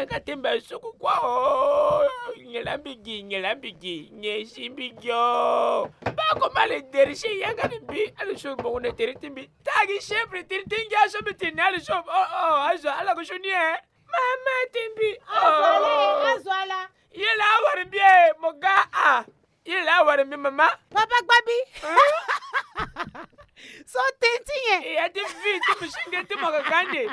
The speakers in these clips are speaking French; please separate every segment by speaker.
Speaker 1: yanga timba suku kwa nyelambigi nyesimbigyo bako male derisi yanga nimbi aliso bongone teritimbi tagi shepre teritingi aso bitini aliso aso ala kushunie mama timbi
Speaker 2: azwala
Speaker 1: yela warmbie moga yela warmbi mama
Speaker 2: papa gbabi so tentinye
Speaker 1: ya tivi timushinge timokakande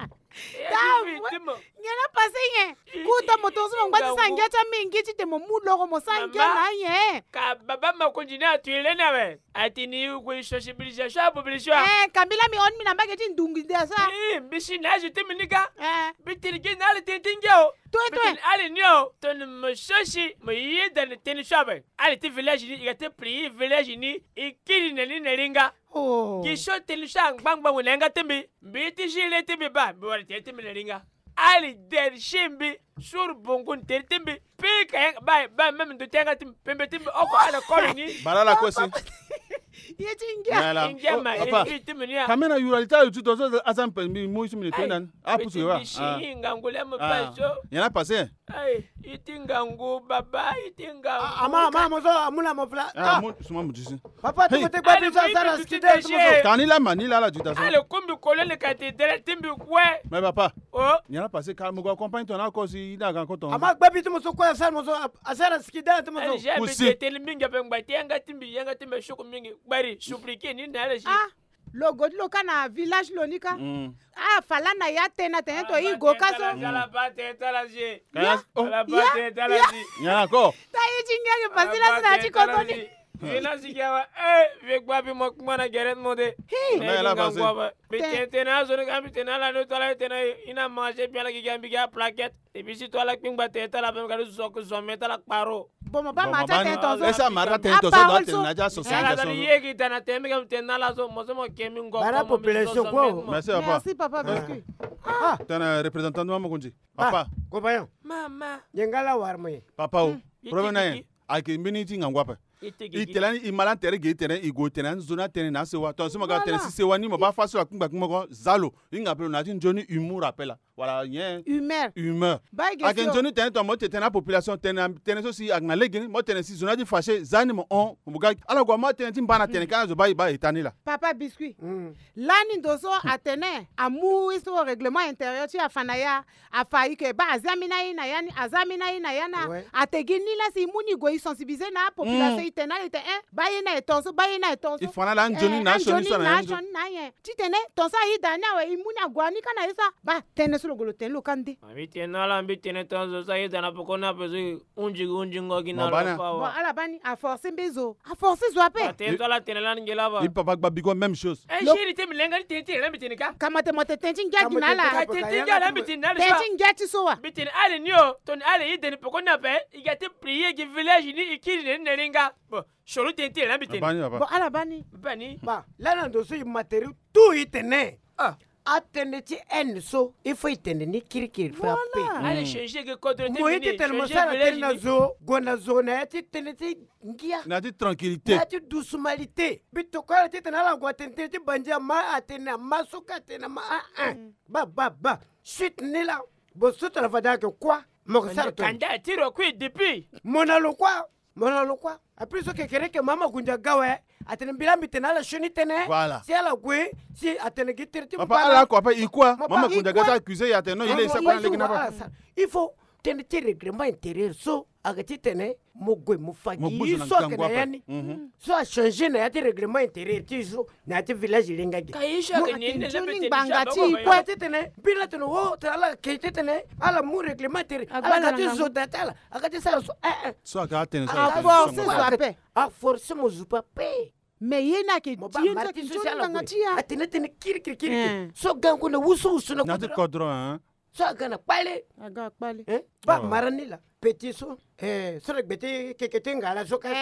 Speaker 2: ngena pasenye kuta motozo ngwati sangia cha mingi chite momulo mo sangia na ye
Speaker 1: ka baba makonjina atwile nawe atini ukwishoshibisha shabubilisho
Speaker 2: kabila mi on mi namba ke ndungi desa
Speaker 1: bishi na jite minika bitirige na le tentingeo
Speaker 2: toi
Speaker 1: ali nyo ton moshoshi moye dan ten shabe ali ti village ni igate pri village ni ikiri nani nalinga gisho ten shang bang bang wenga tembi biti jile tembi ba bori tembi nalinga ali der shimbi sur bongun ter tembi pika ba même de tenga tembi pembe tembi oko ala koloni
Speaker 3: balala kosi
Speaker 1: kamena
Speaker 3: yuralita yututo zo azampe mi muisi mi tenan apusu wa
Speaker 1: ngangule mpaso
Speaker 3: yana passé
Speaker 1: itingangu baba itingangu
Speaker 4: ama mozo amuna mofla
Speaker 3: suma mutisi
Speaker 4: papa tumote kwa bisa sara skide tumozo
Speaker 3: kanila manila la juta
Speaker 1: ale kombi kolele cathédrale timbi kwe
Speaker 3: mais papa yana passé calme go accompagne ton akosi ida kan koton
Speaker 4: ama gbabi tumozo kwa sara mozo asara skide tumozo
Speaker 1: kusi telimbi ngapengba tenga timbi yanga timbe shuku mingi bari suppliquer ni ndale shi
Speaker 2: logo lokana village lonika falana ya tena to igo kaso
Speaker 1: la bate talaji
Speaker 3: la
Speaker 1: bate talaji
Speaker 3: yako
Speaker 2: tayi jingege pasila sina chikotoni
Speaker 1: ina sikiawa vekwapi mwana geret mode
Speaker 3: la base
Speaker 1: bitena zo nga bitena la no tala tena ina manger bien la kigambi ga plaquette et puis si toi la pingba teta la benga zo ko zo meta la paro
Speaker 2: bomo ba mata tentozo
Speaker 3: esa marra tentozo do tena ja so
Speaker 1: sala la yegi tana tembe ga tena la zo mo kemi ngo
Speaker 4: bara population ko
Speaker 3: merci
Speaker 2: papa biscuit
Speaker 3: tana représentant de makonji papa
Speaker 4: ko bayo
Speaker 1: mama
Speaker 4: yengala warmoy
Speaker 3: papa o problème aki miniti ngangwapa itelani imala tere ge tere igo tere zona tere na sewa to sima ga tere si sewa ni mo ba faso akungba kungo zalo inga pelo na joni humour appela voilà yen humeur aken joni tere to mo tete na population tere so si agna legi mo tere si zona di fâché zani mo on muga ala go mo tere timbana tere kana zo ba etani la
Speaker 2: papa biscuit lani ndoso atene amu iso règlement intérieur ti afanaya afai ke ba azamina ina yani azamina ina yana ategini la si muni go sensibiliser na population itena ite bayina etonso
Speaker 3: ifana la njoni na shoni so na
Speaker 2: ye titene tonsa hidana we imuni agwani kana isa ba tene solo golo telo kande
Speaker 1: abitena la ambitene tonso sa hidana pokona pezo unji ngogi na la
Speaker 2: bon ala bani a forcer bezo a forcer zoape
Speaker 1: atento la tene la ngela ba
Speaker 3: il papa gbabigo même chose
Speaker 1: chéri te milenga tente la bitene ka
Speaker 2: kamate mote tentin ngaki nala
Speaker 1: tentin la bitene na
Speaker 2: tentin ngati soa
Speaker 1: bitene ale nyo ton ale hidene pokona pe igate prier ki village ni ikiri ne ringa bon shoro tente la bitene
Speaker 2: bon ala bani
Speaker 4: ba lana ndoso i matériel tout itene atene ti enso il faut itene ni kirikiri frappé
Speaker 1: ale changer que code de
Speaker 4: moi ti tellement ça na zo gona zona ti tene ti ngia
Speaker 3: na ti tranquillité
Speaker 4: na ti douceuxalité bito ko ti tene la go tente ti banja ma atene masuka tene ma ba suite ni la bo suite la fada que quoi mo ko sa
Speaker 1: kanda tiro ku depuis
Speaker 4: monalo quoi après ce que kere que mama kunja gawe atene bilambi tene la choni tene si ala gwe si atene gitirti
Speaker 3: papa ala ko papa ikwa mama kunja gata accusé ya tene il est ça pas legina
Speaker 4: il faut tene ti règlement intérieur so agati tene mo gwe mo fagi so kana yani so a changer na ti règlement intérieur ti so na ti village lingagi
Speaker 1: kaisha ke ni ne
Speaker 2: le bangati
Speaker 4: ko tene bila tene wo tala ke tene ala mo règlement intérieur ala gati so datala agati sa
Speaker 3: so aga tene
Speaker 4: a forcer mo zupa pe
Speaker 2: mais yena ke tienta ke
Speaker 4: ngatia atene tene kiri so gango na wusu na
Speaker 3: na ti kodron
Speaker 4: so agana pale ba maranila petit so so le beti kekete ngala so ka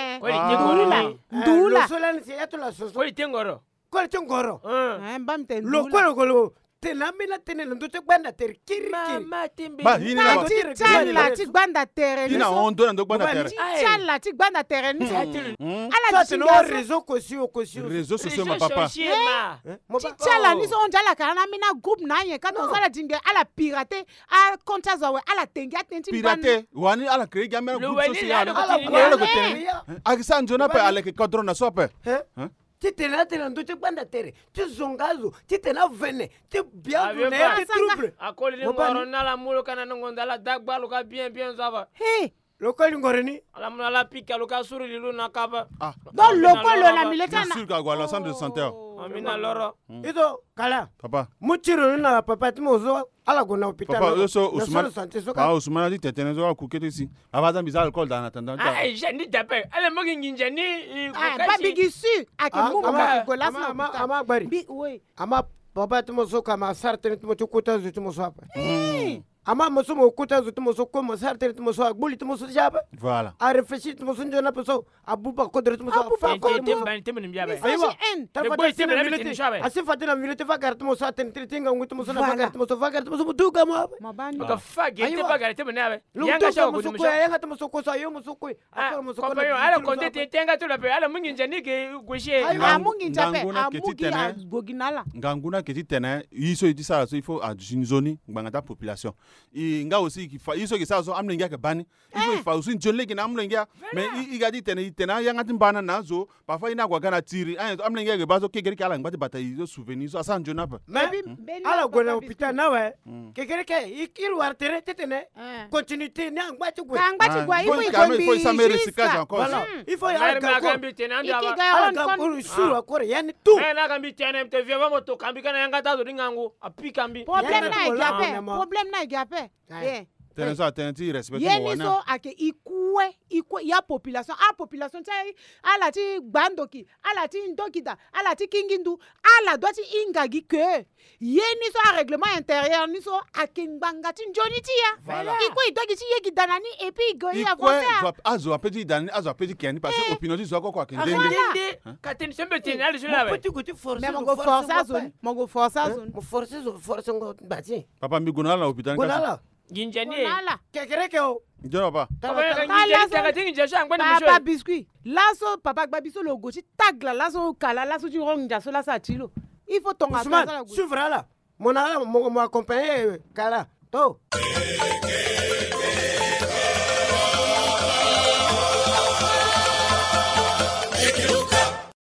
Speaker 2: ndula
Speaker 4: so la nsi yato la so
Speaker 1: ko itengoro
Speaker 4: mbamte
Speaker 2: ndula
Speaker 4: lo tenamina tenena ndo gbanda ter kiri
Speaker 1: mama timbi
Speaker 3: Ba yini na ba.
Speaker 2: Chala tigbanda tere
Speaker 3: Ina ondo na ndokbanda tere.
Speaker 2: Chala tigbanda tere ni.
Speaker 4: ala tino réseau kosio
Speaker 3: Réseaux sociaux ma papa.
Speaker 2: Chala ni so njala kana mina groupe na ye kana osala dinge ala pirate a konta zawe ala tengia tenti
Speaker 3: Pirate wani ala créer gamé groupe
Speaker 1: Luwani
Speaker 3: social.
Speaker 1: ala
Speaker 3: Ala ko tere. Akisa njona pe ala ke kadro na sope.
Speaker 4: titena tena ndo gbanda tere tizongazo titena vene ti biandu ne ti trouble
Speaker 1: akoli ngoro na la mulo kana ngonda la dagba lo ka bien zava
Speaker 2: Hey,
Speaker 4: lokali ngoreni
Speaker 1: ala muna la pika lo ka suru lilu na kaba
Speaker 2: donc lokolo la mileta
Speaker 3: Bien
Speaker 2: na.
Speaker 3: sûr qu'à la centre de santé.
Speaker 1: amina loro
Speaker 4: ido kala
Speaker 3: Papa.
Speaker 4: muchiro na papa timozo ala gona hospital
Speaker 3: Papa, yo so Ousmane.
Speaker 4: santé so
Speaker 3: Ah, Ousmane dit tetene zo ku kete si. Avant bizarre alcool dans attendant.
Speaker 1: ah jendi tape ale mogi nginjani
Speaker 2: Ba bigi su ake mumu ba gola
Speaker 4: ama bari
Speaker 2: Bi oui.
Speaker 4: ama papa timozo kama sarte timozo kuta zu timozo hapa ama moso mo kuta zu timozo ko mo sarte timozo gbuli timozo jaba
Speaker 3: Voilà.
Speaker 4: a réfléchir timozo njona peso abuba ko dre timozo
Speaker 2: Abuba
Speaker 4: fa ko
Speaker 1: tembe nimjabe
Speaker 4: Aiwa.
Speaker 2: En.
Speaker 1: boy tembe na milete nishabe
Speaker 4: asifatina milete vagar timozo atentritinga ngu timozo na
Speaker 2: Voilà.
Speaker 4: vagar timozo muduga mo
Speaker 2: Mabani.
Speaker 1: ka fage te
Speaker 4: Aiwa.
Speaker 1: bagare tembe nabe
Speaker 4: Lu
Speaker 1: yanga
Speaker 4: to
Speaker 1: shawo
Speaker 4: mo
Speaker 1: kudu
Speaker 4: ko yanga timozo ko sa yo mo so ko akor mo so ko
Speaker 1: kopayo ala konde te tenga to la pe ala mungi njani ke goshe
Speaker 2: Amungi njape
Speaker 3: Nganguna keti
Speaker 2: amugi
Speaker 3: tene.
Speaker 2: goginala.
Speaker 3: Nganguna keti tene iso idi ça il faut à une zone ngangata population. I nga aussi qui fa iso ki ça so amlenga ke bani. Il faut fa aussi jonle ki amlenga mais i gadi tene tena yanga timbana nazo parfois ina kwa kana tiri amlenga ke bazo ke geri kala ngati bata izo souvenir so asan jona pa.
Speaker 4: ala gona hospital nawe kekere ke ikiru artere tetene continuité ni angbachi gwe
Speaker 2: Kangbachi gwa
Speaker 3: Il
Speaker 2: ifu
Speaker 3: faut
Speaker 2: igombi.
Speaker 3: ça me recyclage encore.
Speaker 4: voilà il faut
Speaker 1: ala
Speaker 4: ala ko
Speaker 1: kambi tena ndio aba
Speaker 4: ala ka ko suru akore yani tout
Speaker 1: na kambi tena te via vamo to kambi kana yanga tazo dingangu api kambi
Speaker 2: Problème na
Speaker 4: Yana
Speaker 2: egape.
Speaker 4: kola,
Speaker 2: Problème na egape. Yeah.
Speaker 3: Tene so atenti respect
Speaker 2: Yeni
Speaker 3: mo
Speaker 2: so
Speaker 3: wana.
Speaker 2: ake ikue ya population population chai ala ti gbandoki ala ti ndokida ala ti kingindu ala doti ingagi ke yeni so a règlement intérieur ni so ake ngbanga ti njoni ti ya ikue idoki ti yegi danani et puis go ya
Speaker 3: Ikwe
Speaker 2: avancer
Speaker 3: azo apedi dani azo apedi keni parce que opinion zo ko kwa kendenge.
Speaker 1: ndende kateni sembe tena ali
Speaker 4: mo
Speaker 1: sulabe
Speaker 4: petit côté force
Speaker 2: mais mon force a zone mon force a zone
Speaker 4: mo force ngo bati
Speaker 3: Papa mi gona la hôpital.
Speaker 4: gonala
Speaker 1: ginjani
Speaker 2: voilà
Speaker 4: kekere ke o
Speaker 3: Jona pa.
Speaker 1: papa yanga nginjani takati ngisha ngwani
Speaker 2: papa
Speaker 1: misho
Speaker 2: biscuit laso papa gbabiso lo gochi tagla laso kala laso ti ronja so laso atilo il faut tonga
Speaker 4: Ousmane suivre là mon ala mo accompagner kala to